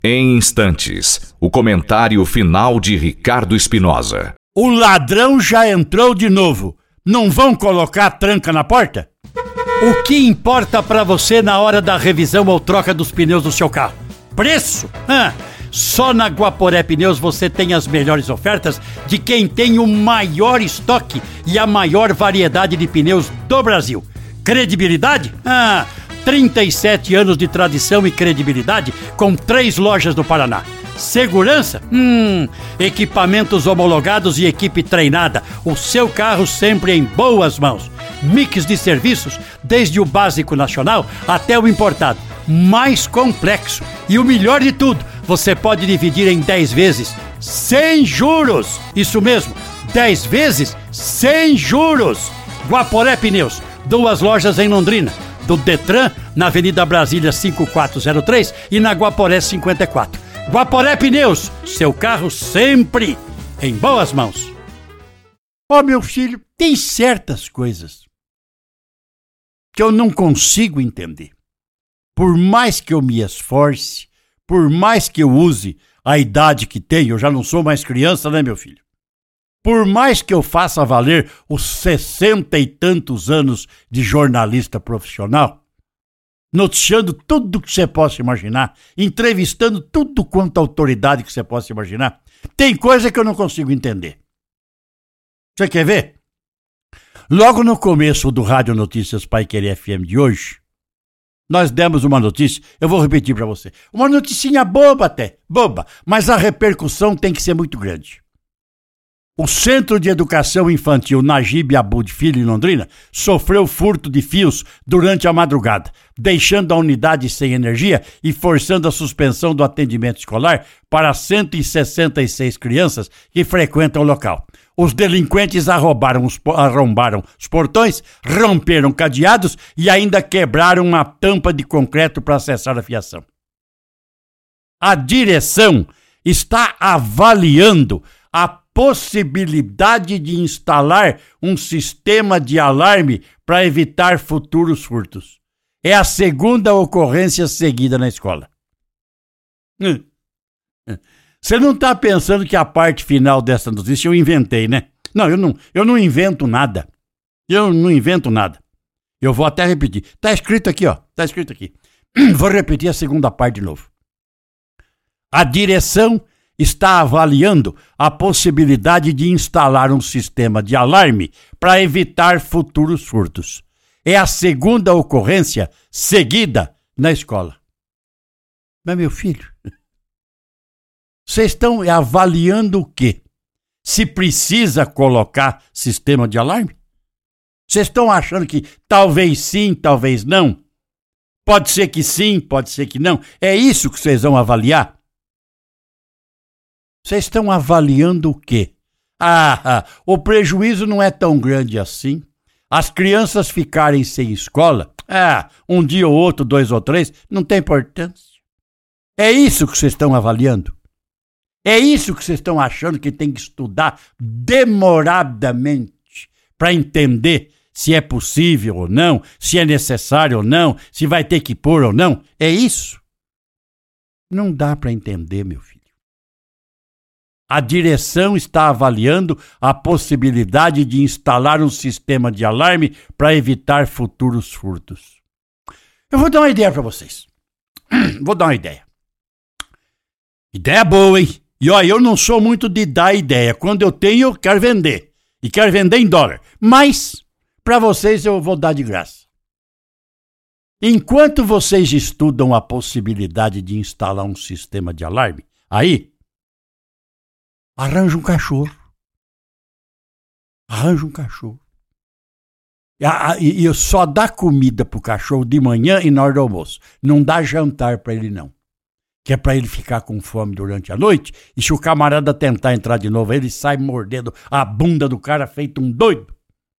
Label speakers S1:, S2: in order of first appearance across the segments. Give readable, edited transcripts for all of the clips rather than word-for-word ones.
S1: Em instantes, o comentário final de Ricardo Espinosa.
S2: O ladrão já entrou de novo. Não vão colocar a tranca na porta? O que importa pra você na hora da revisão ou troca dos pneus do seu carro? Preço? Só na Guaporé Pneus você tem as melhores ofertas de quem tem o maior estoque e a maior variedade de pneus do Brasil. Credibilidade? 37 anos de tradição e credibilidade com 3 lojas no Paraná. Segurança? Equipamentos homologados e equipe treinada. O seu carro sempre em boas mãos. Mix de serviços, desde o básico nacional até o importado. Mais complexo. E o melhor de tudo, você pode dividir em 10 vezes sem juros. Isso mesmo, 10 vezes sem juros. Guaporé Pneus, 2 lojas em Londrina. Do Detran, na Avenida Brasília 5403 e na Guaporé 54. Guaporé Pneus, seu carro sempre em boas mãos. Meu filho, tem certas coisas que eu não consigo entender. Por mais que eu me esforce, por mais que eu use a idade que tenho, eu já não sou mais criança, né, meu filho? Por mais que eu faça valer os 60 e tantos anos de jornalista profissional, noticiando tudo que você possa imaginar, entrevistando tudo quanto autoridade que você possa imaginar, tem coisa que eu não consigo entender. Você quer ver? Logo no começo do Rádio Notícias Paiquerê FM de hoje, nós demos uma notícia, eu vou repetir para você, uma noticinha boba até, boba, mas a repercussão tem que ser muito grande. O Centro de Educação Infantil Najib Abud Filho, em Londrina, sofreu furto de fios durante a madrugada, deixando a unidade sem energia e forçando a suspensão do atendimento escolar para 166 crianças que frequentam o local. Os delinquentes arrombaram os portões, romperam cadeados e ainda quebraram uma tampa de concreto para acessar a fiação. A direção está avaliando a possibilidade de instalar um sistema de alarme para evitar futuros furtos. É a segunda ocorrência seguida na escola. Você não está pensando que a parte final dessa notícia eu inventei, né? Não, eu não invento nada. Eu não invento nada. Eu vou até repetir. Está escrito aqui, ó. Está escrito aqui. Vou repetir a segunda parte de novo. A direção está avaliando a possibilidade de instalar um sistema de alarme para evitar futuros furtos. É a segunda ocorrência seguida na escola. Mas, meu filho, vocês estão avaliando o quê? Se precisa colocar sistema de alarme? Vocês estão achando que talvez sim, talvez não? Pode ser que sim, pode ser que não. É isso que vocês vão avaliar? Vocês estão avaliando o quê? O prejuízo não é tão grande assim. As crianças ficarem sem escola, um dia ou outro, 2 ou 3, não tem importância. É isso que vocês estão avaliando? É isso que vocês estão achando que tem que estudar demoradamente para entender se é possível ou não, se é necessário ou não, se vai ter que pôr ou não? É isso? Não dá para entender, meu filho. A direção está avaliando a possibilidade de instalar um sistema de alarme para evitar futuros furtos. Eu vou dar uma ideia para vocês. Vou dar uma ideia. Ideia boa, hein? E ó, eu não sou muito de dar ideia. Quando eu tenho, eu quero vender. E quero vender em dólar. Mas, para vocês, eu vou dar de graça. Enquanto vocês estudam a possibilidade de instalar um sistema de alarme, aí, arranja um cachorro. Arranja um cachorro. E só dá comida pro cachorro de manhã e na hora do almoço. Não dá jantar para ele, não. Que é para ele ficar com fome durante a noite. E se o camarada tentar entrar de novo, ele sai mordendo a bunda do cara feito um doido.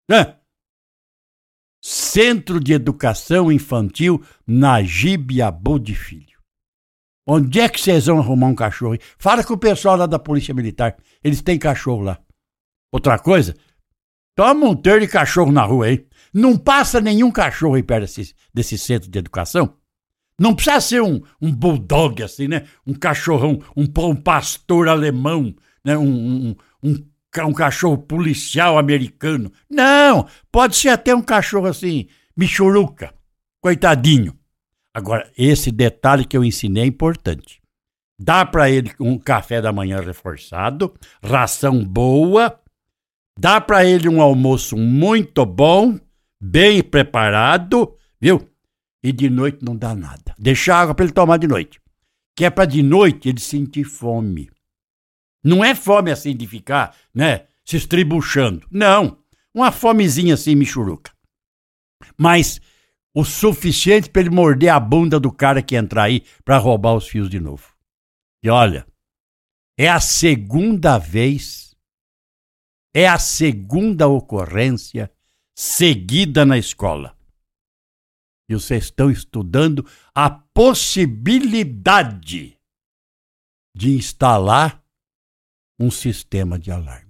S2: Centro de Educação Infantil Najib Abud Filho. Onde é que vocês vão arrumar um cachorro? Fala com o pessoal lá da Polícia Militar. Eles têm cachorro lá. Outra coisa, toma um monteiro de cachorro na rua aí. Não passa nenhum cachorro aí perto desse centro de educação. Não precisa ser um bulldog assim, né? Um cachorrão, um pastor alemão, né? Um cachorro policial americano. Não, pode ser até um cachorro assim, michuruca, coitadinho. Agora, esse detalhe que eu ensinei é importante. Dá para ele um café da manhã reforçado, ração boa, dá para ele um almoço muito bom, bem preparado, viu? E de noite não dá nada. Deixa água para ele tomar de noite. Que é para de noite ele sentir fome. Não é fome assim de ficar, né, se estribuchando. Não, uma fomezinha assim, michuruca. Mas o suficiente para ele morder a bunda do cara que entrar aí para roubar os fios de novo. E olha, é a segunda vez, é a segunda ocorrência seguida na escola. E vocês estão estudando a possibilidade de instalar um sistema de alarme.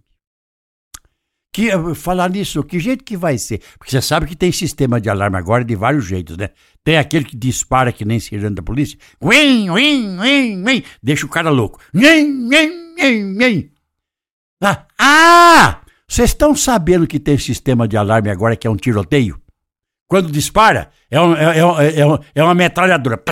S2: Falar nisso, que jeito que vai ser? Porque você sabe que tem sistema de alarme agora de vários jeitos, né? Tem aquele que dispara que nem sirene da polícia. Uim, uim, uim, uim, deixa o cara louco. Uim, uim, uim, uim. Vocês estão sabendo que tem sistema de alarme agora que é um tiroteio? Quando dispara, é uma metralhadora.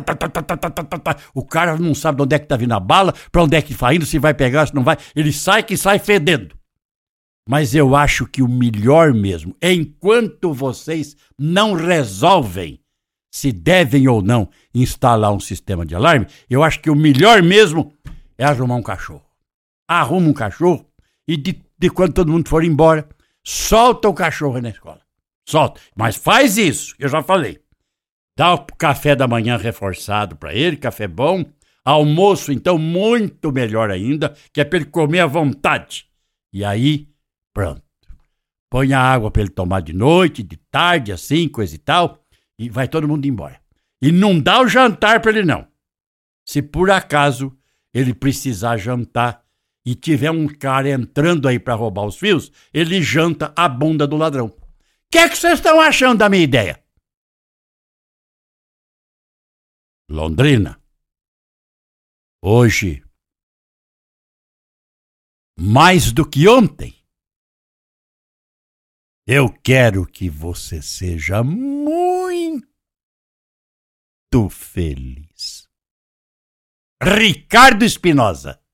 S2: O cara não sabe de onde é que tá vindo a bala, pra onde é que vai indo, se vai pegar, se não vai. Ele sai fedendo. Mas eu acho que o melhor mesmo, enquanto vocês não resolvem se devem ou não instalar um sistema de alarme, eu acho que o melhor mesmo é arrumar um cachorro. Arruma um cachorro e de quando todo mundo for embora, solta o cachorro aí na escola. Solta. Mas faz isso, eu já falei. Dá o café da manhã reforçado para ele, café bom. Almoço, então, muito melhor ainda, que é para ele comer à vontade. E aí, pronto. Põe a água para ele tomar de noite, de tarde, assim, coisa e tal. E vai todo mundo embora. E não dá o jantar para ele, não. Se por acaso ele precisar jantar e tiver um cara entrando aí para roubar os fios, ele janta a bunda do ladrão. O que é que vocês estão achando da minha ideia? Londrina, hoje, mais do que ontem, eu quero que você seja muito feliz. Ricardo Espinosa.